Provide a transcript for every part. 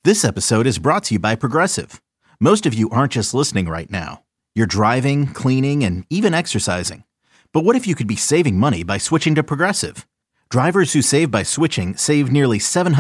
This episode is brought to you by Progressive. Most of you aren't just listening right now. You're driving, cleaning, and even exercising. But what if you could be saving money by switching to Progressive? Drivers who save by switching save nearly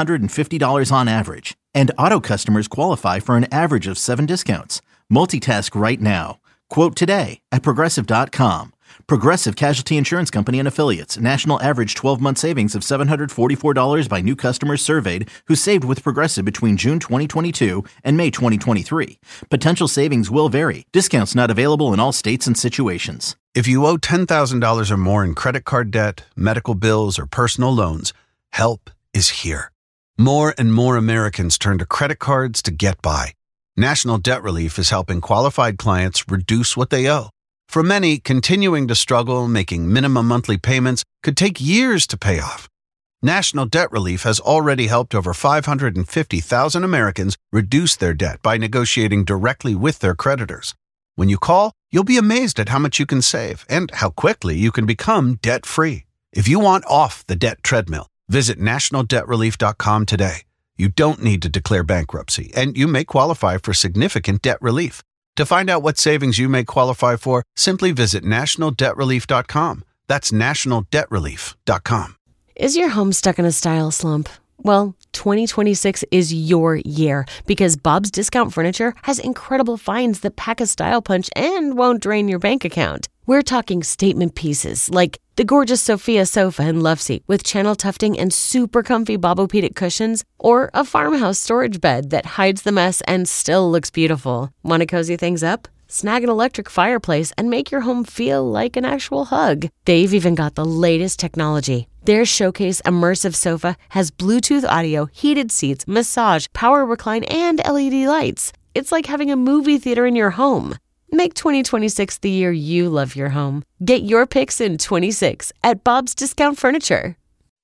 $750 on average. And auto customers qualify for an average of 7 discounts. Multitask right now. Quote today at Progressive.com. Progressive Casualty Insurance Company and Affiliates. National average 12-month savings of $744 by new customers surveyed who saved with Progressive between June 2022 and May 2023. Potential savings will vary. Discounts not available in all states and situations. If you owe $10,000 or more in credit card debt, medical bills, or personal loans, help is here. More and more Americans turn to credit cards to get by. National Debt Relief is helping qualified clients reduce what they owe. For many, continuing to struggle making minimum monthly payments could take years to pay off. National Debt Relief has already helped over 550,000 Americans reduce their debt by negotiating directly with their creditors. When you call, you'll be amazed at how much you can save and how quickly you can become debt-free. If you want off the debt treadmill, visit nationaldebtrelief.com today. You don't need to declare bankruptcy, and you may qualify for significant debt relief. To find out what savings you may qualify for, simply visit nationaldebtrelief.com. That's nationaldebtrelief.com. Is your home stuck in a style slump? Well, 2026 is your year because Bob's Discount Furniture has incredible finds that pack a style punch and won't drain your bank account. We're talking statement pieces like the gorgeous Sophia sofa and love seat with channel tufting and super comfy Bobopedic cushions, or a farmhouse storage bed that hides the mess and still looks beautiful. Want to cozy things up? Snag an electric fireplace and make your home feel like an actual hug. They've even got the latest technology. Their Showcase Immersive Sofa has Bluetooth audio, heated seats, massage, power recline, and LED lights. It's like having a movie theater in your home. Make 2026 the year you love your home. Get your picks in 26 at Bob's Discount Furniture.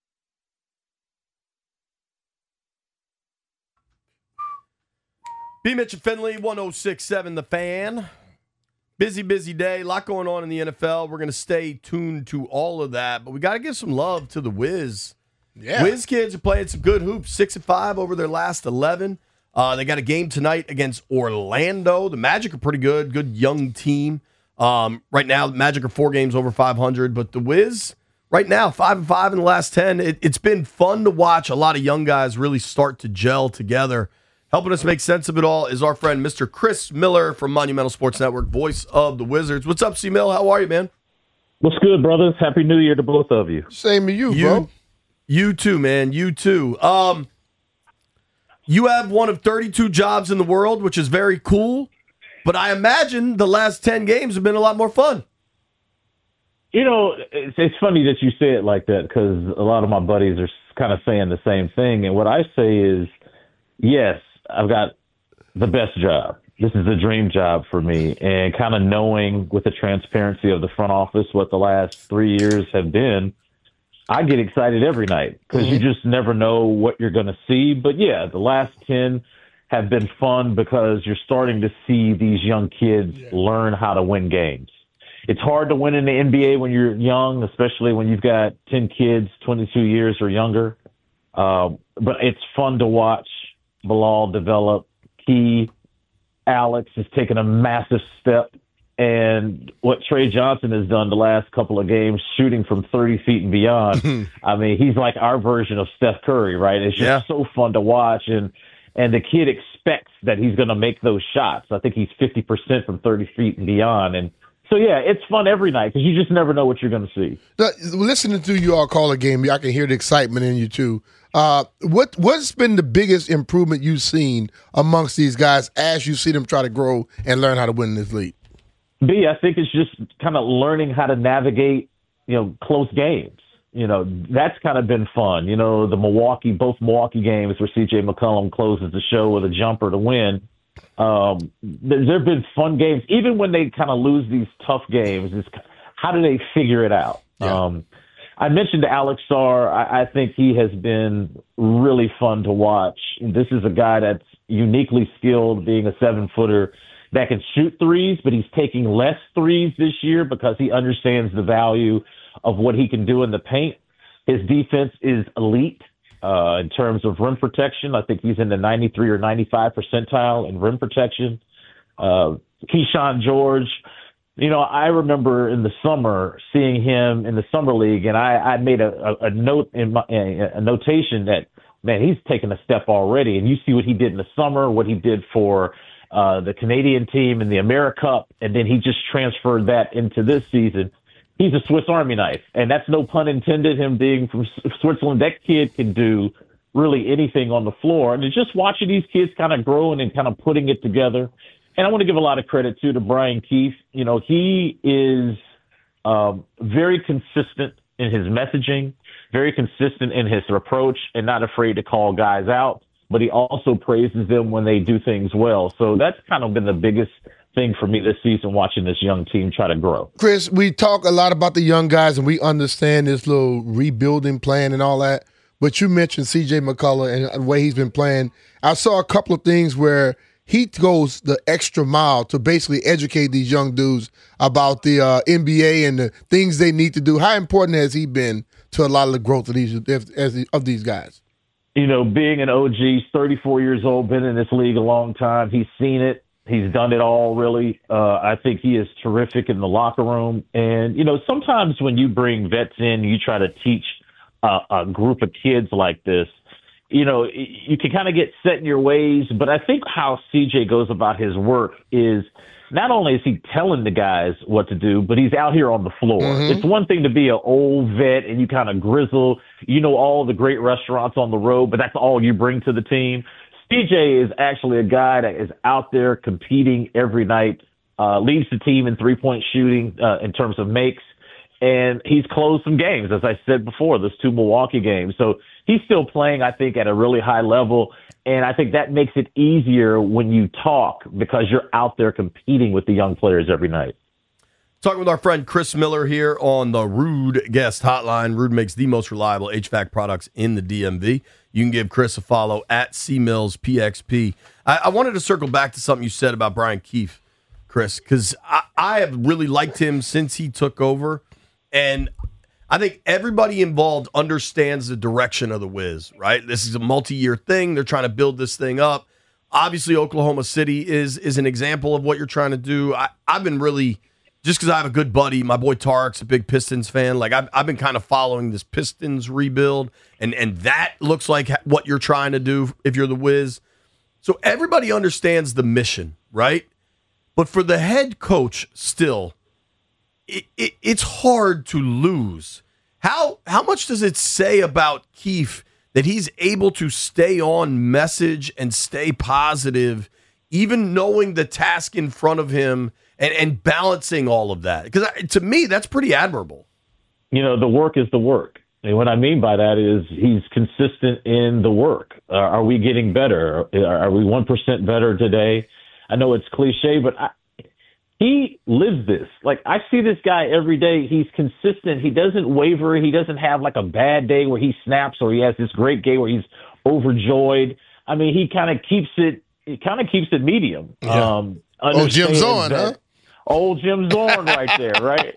B. Mitch and Finley, 106.7 The Fan. Busy day. A lot going on in the NFL. We're going to stay tuned to all of that, but we got to give some love to the Wiz. Yeah. Wiz kids are playing some good hoops, 6-5 over their last 11. They got a game tonight against Orlando. The Magic are pretty good young team. Right now, the Magic are 4 games over 500, but the Wiz, right now, 5-5 in the last 10. It's been fun to watch a lot of young guys really start to gel together. Helping us make sense of it all is our friend, Mr. Chris Miller from Monumental Sports Network, voice of the Wizards. What's up, C-Mill? How are you, man? What's good, brothers? Happy New Year to both of you. Same to you, bro. You too, man. You too. You have one of 32 jobs in the world, which is very cool. But I imagine the last 10 games have been a lot more fun. You know, it's funny that you say it like that because a lot of my buddies are kind of saying the same thing. And what I say is, yes, I've got the best job. This is a dream job for me. And kind of knowing with the transparency of the front office what the last 3 years have been, I get excited every night because you just never know what you're going to see. But, yeah, the last 10 have been fun because you're starting to see these young kids learn how to win games. It's hard to win in the NBA when you're young, especially when you've got 10 kids, 22 years or younger. But it's fun to watch Bilal develop. Alex has taken a massive step. And what Trey Johnson has done the last couple of games, shooting from 30 feet and beyond, I mean, he's like our version of Steph Curry, right? It's just so fun to watch. And the kid expects that he's going to make those shots. I think he's 50% from 30 feet and beyond. And so, yeah, it's fun every night because you just never know what you're going to see. Listening to you all call a game, I can hear the excitement in you, too. What's been the biggest improvement you've seen amongst these guys as you see them try to grow and learn how to win in this league? B, I think it's just kind of learning how to navigate, close games. That's kind of been fun. Both Milwaukee games where C.J. McCollum closes the show with a jumper to win. There have been fun games. Even when they kind of lose these tough games, it's how do they figure it out? Yeah. I mentioned Alex Sarr. I think he has been really fun to watch. This is a guy that's uniquely skilled, being a 7-footer that can shoot threes, but he's taking less threes this year because he understands the value of what he can do in the paint. His defense is elite. In terms of rim protection, I think he's in the 93 or 95 percentile in rim protection. Keyshawn George, I remember in the summer seeing him in the summer league, and I made a note in a notation that, man, he's taken a step already. And you see what he did in the summer, what he did for the Canadian team in the AmeriCup, and then he just transferred that into this season. He's a Swiss Army knife, and that's no pun intended, him being from Switzerland. That kid can do really anything on the floor. And it's just watching these kids kind of growing and kind of putting it together. And I want to give a lot of credit, too, to Brian Keefe. He is very consistent in his messaging, very consistent in his approach, and not afraid to call guys out. But he also praises them when they do things well. So that's kind of been the biggest thing for me this season, watching this young team try to grow. Chris, we talk a lot about the young guys, and we understand this little rebuilding plan and all that. But you mentioned C.J. McCullough and the way he's been playing. I saw a couple of things where he goes the extra mile to basically educate these young dudes about the NBA and the things they need to do. How important has he been to a lot of the growth of these guys? Being an OG, he's 34 years old, been in this league a long time. He's seen it. He's done it all, really. I think he is terrific in the locker room. And, sometimes when you bring vets in, you try to teach a group of kids like this, you can kind of get set in your ways. But I think how CJ goes about his work is not only is he telling the guys what to do, but he's out here on the floor. Mm-hmm. It's one thing to be an old vet and you kind of grizzle, all the great restaurants on the road, but that's all you bring to the team. CJ is actually a guy that is out there competing every night, leads the team in three-point shooting in terms of makes, and he's closed some games, as I said before, those 2 Milwaukee games. So he's still playing, I think, at a really high level, and I think that makes it easier when you talk because you're out there competing with the young players every night. Talking with our friend Chris Miller here on the Ruud Guest Hotline. Ruud makes the most reliable HVAC products in the DMV. You can give Chris a follow at CMillsPXP. I wanted to circle back to something you said about Brian Keefe, Chris, because I have really liked him since he took over. And I think everybody involved understands the direction of the Wiz, right? This is a multi-year thing. They're trying to build this thing up. Obviously, Oklahoma City is an example of what you're trying to do. I've been really, just because I have a good buddy, my boy Tarek's a big Pistons fan. Like I've been kind of following this Pistons rebuild, and that looks like what you're trying to do if you're the Wiz. So everybody understands the mission, right? But for the head coach, still, it's hard to lose. How much does it say about Keefe that he's able to stay on message and stay positive, even knowing the task in front of him and balancing all of that? Because to me, that's pretty admirable. The work is the work. And what I mean by that is he's consistent in the work. Are we getting better? Are we 1% better today? I know it's cliche, but he lives this. Like, I see this guy every day. He's consistent. He doesn't waver. He doesn't have like a bad day where he snaps, or he has this great day where he's overjoyed. I mean, he kind of keeps it medium. Yeah. Old Jim Zorn, huh? Old Jim Zorn right there, right?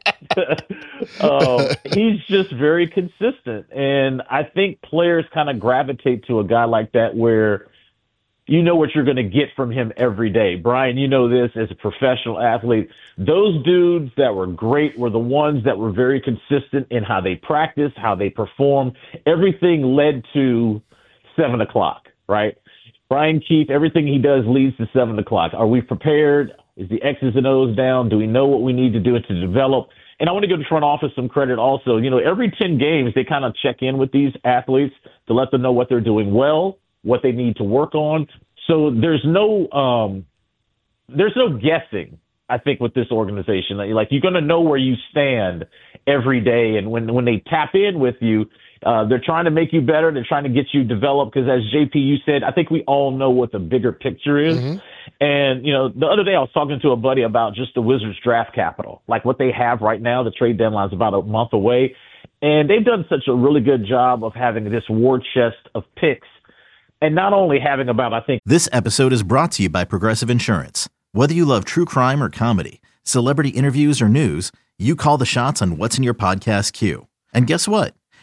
He's just very consistent. And I think players kind of gravitate to a guy like that where you know what you're going to get from him every day. Brian, you know this as a professional athlete. Those dudes that were great were the ones that were very consistent in how they practice, how they perform. Everything led to 7 o'clock, right? Brian Keefe, everything he does leads to 7 o'clock. Are we prepared? Is the X's and O's down? Do we know what we need to do to develop? And I want to give the front office some credit also. Every 10 games, they kind of check in with these athletes to let them know what they're doing well, what they need to work on. So there's no guessing, I think, with this organization. Like, you're going to know where you stand every day. And when they tap in with you, they're trying to make you better. They're trying to get you developed because, as JP, you said, I think we all know what the bigger picture is. Mm-hmm. And, the other day I was talking to a buddy about just the Wizards draft capital, like what they have right now. The trade deadline is about a month away. And they've done such a really good job of having this war chest of picks. And not only having about, I think. This episode is brought to you by Progressive Insurance. Whether you love true crime or comedy, celebrity interviews or news, you call the shots on what's in your podcast queue. And guess what?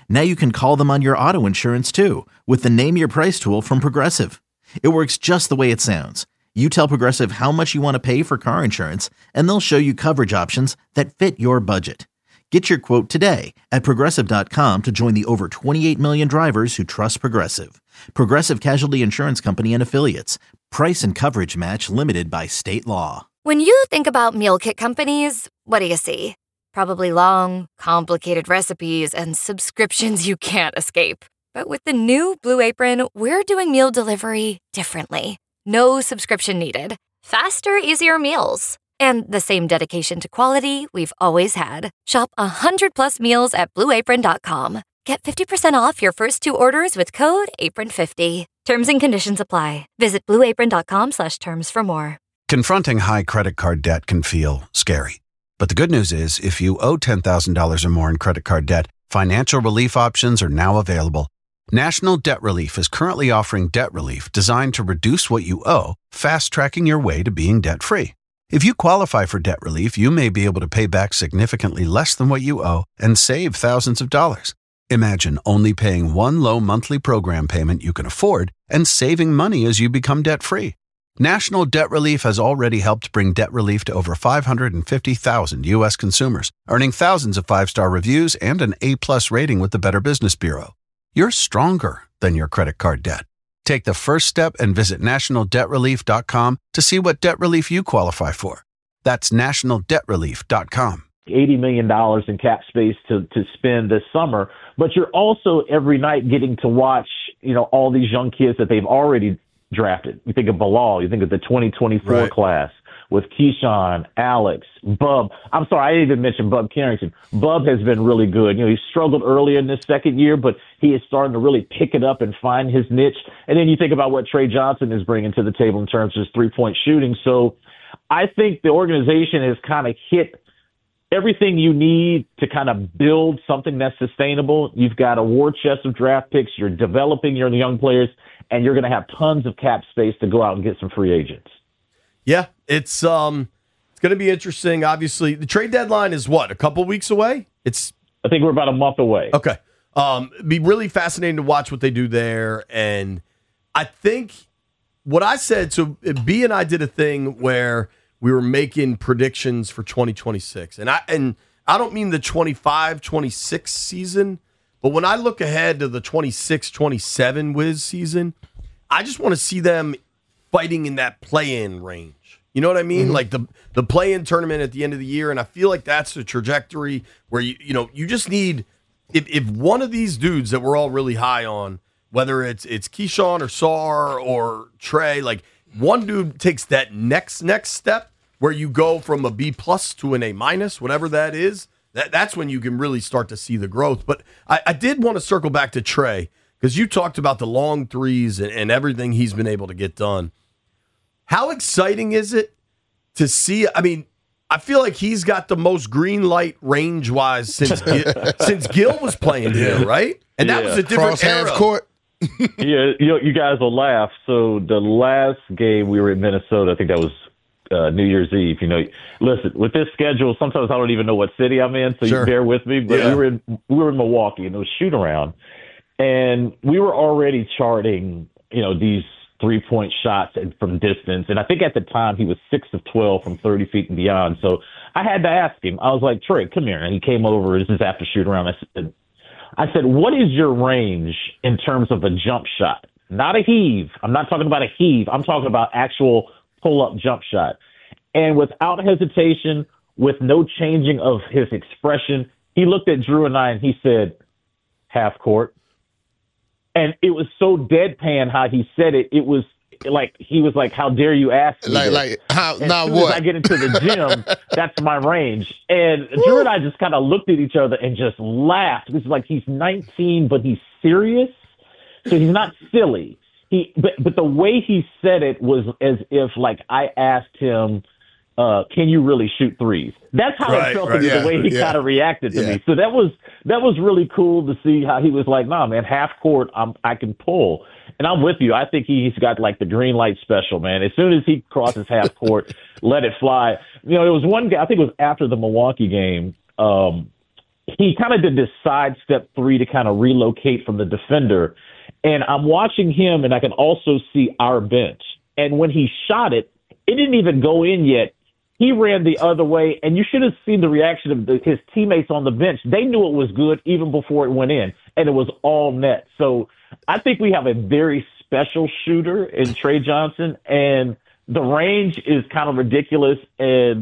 Now you can call them on your auto insurance too with the Name Your Price tool from Progressive. It works just the way it sounds. You tell Progressive how much you want to pay for car insurance, and they'll show you coverage options that fit your budget. Get your quote today at Progressive.com to join the over 28 million drivers who trust Progressive. Progressive Casualty Insurance Company and Affiliates. Price and coverage match limited by state law. When you think about meal kit companies, what do you see? Probably long, complicated recipes and subscriptions you can't escape. But with the new Blue Apron, we're doing meal delivery differently. No subscription needed. Faster, easier meals. And the same dedication to quality we've always had. Shop 100+ meals at BlueApron.com. Get 50% off your first 2 orders with code APRON50. Terms and conditions apply. Visit BlueApron.com/terms for more. Confronting high credit card debt can feel scary. But the good news is, if you owe $10,000 or more in credit card debt, financial relief options are now available. National Debt Relief is currently offering debt relief designed to reduce what you owe, fast-tracking your way to being debt-free. If you qualify for debt relief, you may be able to pay back significantly less than what you owe and save thousands of dollars. Imagine only paying one low monthly program payment you can afford and saving money as you become debt-free. National Debt Relief has already helped bring debt relief to over 550,000 U.S. consumers, earning thousands of 5-star reviews and an A+ rating with the Better Business Bureau. You're stronger than your credit card debt. Take the first step and visit nationaldebtrelief.com to see what debt relief you qualify for. That's nationaldebtrelief.com. $80 million in cap space to spend this summer, but you're also every night getting to watch, all these young kids that they've already drafted. You think of Bilal, you think of the 2024 class with Keyshawn, Alex, Bub. I'm sorry, I didn't even mention Bub Carrington. Bub has been really good. He struggled earlier in this second year, but he is starting to really pick it up and find his niche. And then you think about what Trey Johnson is bringing to the table in terms of his three-point shooting. So I think the organization has kind of hit everything you need to kind of build something that's sustainable. You've got a war chest of draft picks. You're developing your young players, and you're going to have tons of cap space to go out and get some free agents. Yeah, it's going to be interesting. Obviously, the trade deadline is what, a couple weeks away? I think we're about a month away. Okay. It'd be really fascinating to watch what they do there. And I think what I said, so B and I did a thing where we were making predictions for 2026. And I don't mean the 25-26 season, but when I look ahead to the 26-27 Wiz season, I just want to see them fighting in that play-in range. You know what I mean? Mm-hmm. Like the play-in tournament at the end of the year, and I feel like that's the trajectory where you just need if one of these dudes that we're all really high on, whether it's Keyshawn or Sar or Trey, like one dude takes that next step where you go from a B+ to an A-, whatever that is. That's when you can really start to see the growth. But I did want to circle back to Trey because you talked about the long threes and everything he's been able to get done. How exciting is it to see? I mean, I feel like he's got the most green light range-wise since Gil was playing here, right? And that was a different era. Half court. Yeah, you guys will laugh. So the last game we were in Minnesota, I think that was New Year's Eve. Listen, with this schedule, sometimes I don't even know what city I'm in, so you bear with me. But we were in Milwaukee, and it was shoot around, and we were already charting, these 3-point shots from distance. And I think at the time he was 6 of 12 from 30 feet and beyond. So I had to ask him. I was like, Trey, come here. And he came over. This is after shoot around. I said, what is your range in terms of a jump shot? Not a heave. I'm not talking about a heave. I'm talking about actual pull-up jump shot. And without hesitation, with no changing of his expression, he looked at Drew and I and he said, half court. And it was so deadpan how he said it. It was like he was like, "How dare you ask me?" Like how? Now what? what? As I get into the gym, that's my range. And Drew and I just kind of looked at each other and just laughed. It's like he's 19, but he's serious, so he's not silly. But the way he said it was as if like I asked him, "Can you really shoot threes?" That's how it felt to me, the way he kind of reacted to me. So that was really cool to see how he was like, "Nah, man, half court, I can pull." And I'm with you. I think he's got like the green light special, man. As soon as he crosses half court, let it fly. There was one guy, I think it was after the Milwaukee game. he kind of did this sidestep 3 to kind of relocate from the defender. And I'm watching him, and I can also see our bench. And when he shot it, it didn't even go in yet. He ran the other way, and you should have seen the reaction of his teammates on the bench. They knew it was good even before it went in, and it was all net. So I think we have a very special shooter in Trey Johnson, and the range is kind of ridiculous. And,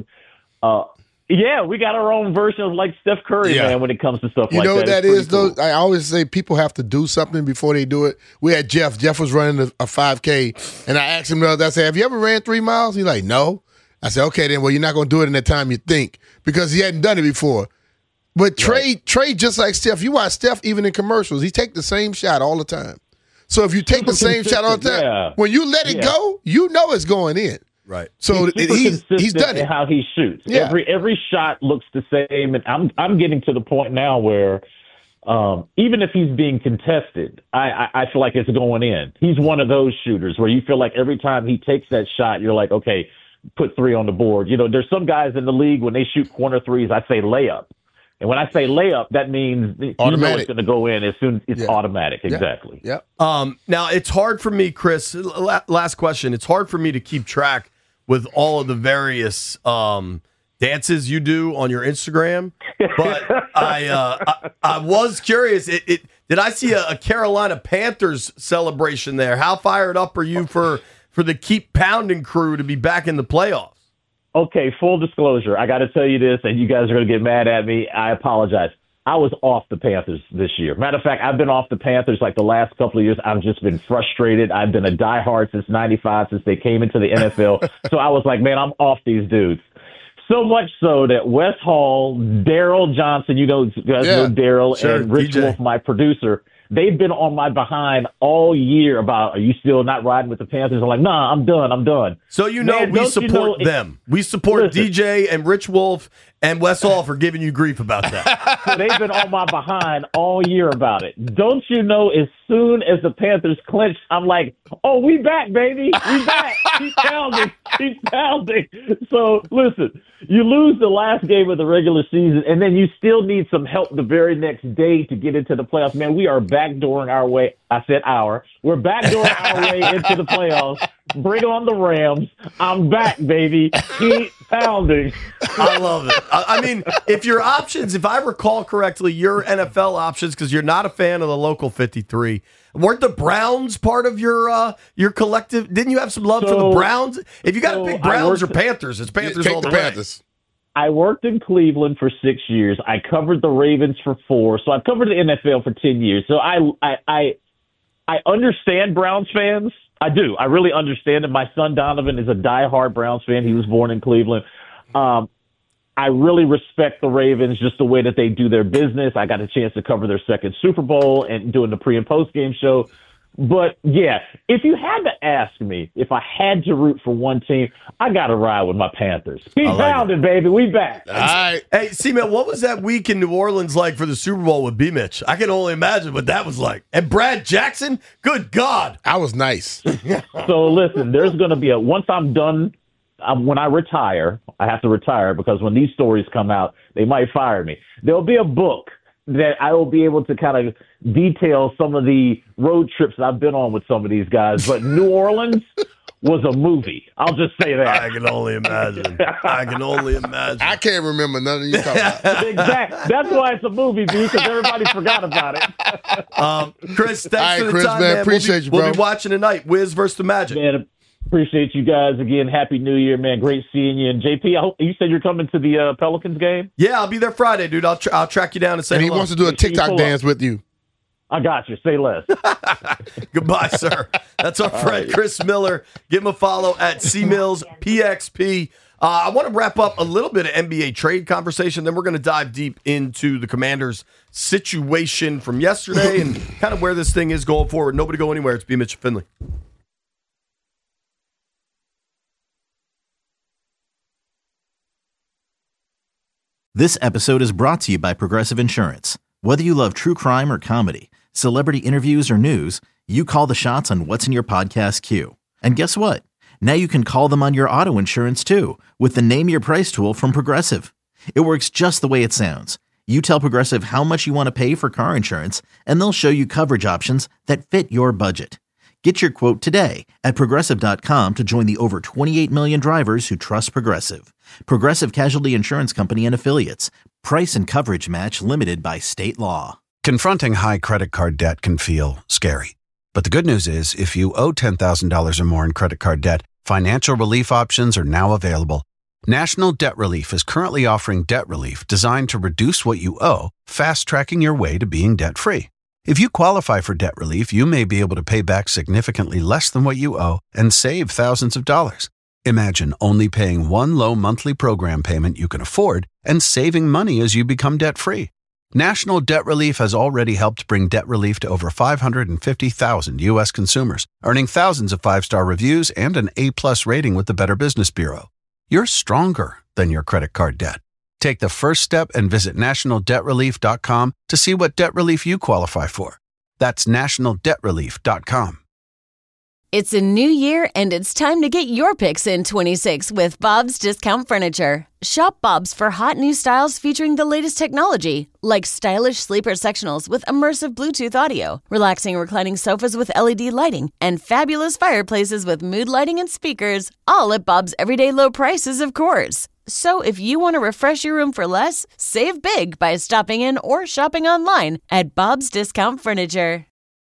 yeah, we got our own version of like Steph Curry, man, when it comes to stuff like that. You know what that is, cool. though? I always say people have to do something before they do it. We had Jeff. Jeff was running a 5K, and I asked him the other day, I said, have you ever ran 3 miles? He's like, no. I said, okay, then, well, you're not going to do it in the time you think because he hadn't done it before. But Trey, just like Steph, you watch Steph even in commercials, he take the same shot all the time. So if you take the same shot all the time, when you let it go, you know it's going in. Right. So he's done it. In how he shoots. Yeah. Every shot looks the same, and I'm getting to the point now where even if he's being contested, I feel like it's going in. He's one of those shooters where you feel like every time he takes that shot, you're like, okay, put 3 on the board. You know, there's some guys in the league when they shoot corner threes, I say layup. And when I say layup, that means you know it's going to go in as soon as it's automatic. Exactly. Yeah. Now, it's hard for me, Chris, last question. It's hard for me to keep track with all of the various dances you do on your Instagram. But I was curious. Did I see a Carolina Panthers celebration there? How fired up are you for the Keep Pounding crew to be back in the playoffs? Okay, full disclosure. I got to tell you this, and you guys are going to get mad at me. I apologize. I was off the Panthers this year. Matter of fact, I've been off the Panthers like the last couple of years. I've just been frustrated. I've been a diehard since '95, since they came into the NFL. So I was like, man, I'm off these dudes. So much so that Wes Hall, Daryl Johnson, you guys know Daryl, and Rich Wolf, my producer, they've been on my behind all year about, are you still not riding with the Panthers? I'm like, nah, I'm done. So we support them. We support DJ and Rich Wolf and Wes Hall for giving you grief about that. So they've been on my behind all year about it. Don't you know, as soon as the Panthers clinched, I'm like, oh, we back, baby. We back. Keep pounding. So, listen, you lose the last game of the regular season, and then you still need some help the very next day to get into the playoffs. Man, we are backdooring our way. I said we're backdooring our way into the playoffs. Bring on the Rams. I'm back, baby. Keep pounding. I love it. I mean, if your options, if I recall correctly, your NFL options, because you're not a fan of the local 53, weren't the Browns part of your collective? Didn't you have some love for the Browns? If you got to pick Browns or Panthers, it's Panthers all the way. I worked in Cleveland for 6 years. I covered the Ravens for 4. So I've covered the NFL for 10 years. So I understand Browns fans. I do. I really understand it. My son Donovan is a diehard Browns fan. He was born in Cleveland. I really respect the Ravens, just the way that they do their business. I got a chance to cover their second Super Bowl and doing the pre- and post-game show. But, yeah, if you had to ask me if I had to root for one team, I got to ride with my Panthers. Keep pounding, baby. We back. All right. Hey, C-Man, what was that week in New Orleans like for the Super Bowl with B-Mitch? I can only imagine what that was like. And Brad Jackson? Good God. I was nice. So, listen, there's going to be once I'm done, when I retire, I have to retire because when these stories come out, they might fire me. There'll be a book that I will be able to kind of detail some of the road trips that I've been on with some of these guys. But New Orleans was a movie. I'll just say that. I can only imagine. I can't remember none of you talking about. Exactly. That's why it's a movie, because everybody forgot about it. Chris, thanks for the time, man. Appreciate you, bro. We'll be watching tonight. Wiz versus the Magic. Man, appreciate you guys again. Happy New Year, man. Great seeing you. And JP, I hope you said you're coming to the Pelicans game. Yeah, I'll be there Friday, dude. I'll track you down and say and he hello. wants to do a TikTok dance with you. I got you. Say less. Goodbye, sir. That's our friend Chris Miller. Give him a follow at CMillsPXP. I want to wrap up a little bit of NBA trade conversation. Then we're going to dive deep into the Commanders' situation from yesterday and kind of where this thing is going forward. Nobody go anywhere. It's B. Mitch Finley. This episode is brought to you by Progressive Insurance. Whether you love true crime or comedy, celebrity interviews or news, you call the shots on what's in your podcast queue. And guess what? Now you can call them on your auto insurance too with the Name Your Price tool from Progressive. It works just the way it sounds. You tell Progressive how much you want to pay for car insurance, and they'll show you coverage options that fit your budget. Get your quote today at Progressive.com to join the over 28 million drivers who trust Progressive. Progressive Casualty Insurance Company and Affiliates. Price and coverage match limited by state law. Confronting high credit card debt can feel scary. But the good news is, if you owe $10,000 or more in credit card debt, financial relief options are now available. National Debt Relief is currently offering debt relief designed to reduce what you owe, fast-tracking your way to being debt-free. If you qualify for debt relief, you may be able to pay back significantly less than what you owe and save thousands of dollars. Imagine only paying one low monthly program payment you can afford and saving money as you become debt-free. National Debt Relief has already helped bring debt relief to over 550,000 U.S. consumers, earning thousands of five-star reviews and an A-plus rating with the Better Business Bureau. You're stronger than your credit card debt. Take the first step and visit nationaldebtrelief.com to see what debt relief you qualify for. That's nationaldebtrelief.com. It's a new year, and it's time to get your picks in 26 with Bob's Discount Furniture. Shop Bob's for hot new styles featuring the latest technology, like stylish sleeper sectionals with immersive Bluetooth audio, relaxing reclining sofas with LED lighting, and fabulous fireplaces with mood lighting and speakers, all at Bob's everyday low prices, of course. So if you want to refresh your room for less, save big by stopping in or shopping online at Bob's Discount Furniture.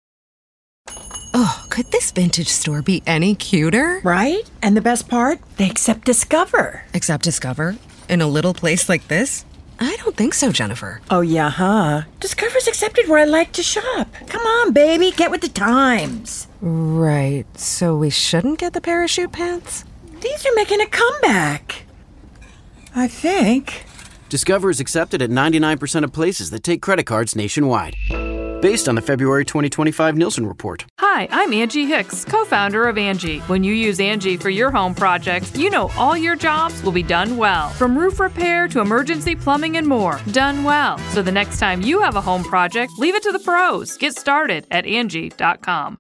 Oh, could this vintage store be any cuter? Right? And the best part? They accept Discover. Accept Discover? In a little place like this? I don't think so, Jennifer. Oh, yeah, huh? Discover's accepted where I like to shop. Come on, baby, get with the times. Right, so we shouldn't get the parachute pants? These are making a comeback. I think. Discover is accepted at 99% of places that take credit cards nationwide. Based on the February 2025 Nielsen report. Hi, I'm Angie Hicks, co-founder of Angie. When you use Angie for your home projects, you know all your jobs will be done well. From roof repair to emergency plumbing and more, done well. So the next time you have a home project, leave it to the pros. Get started at Angie.com.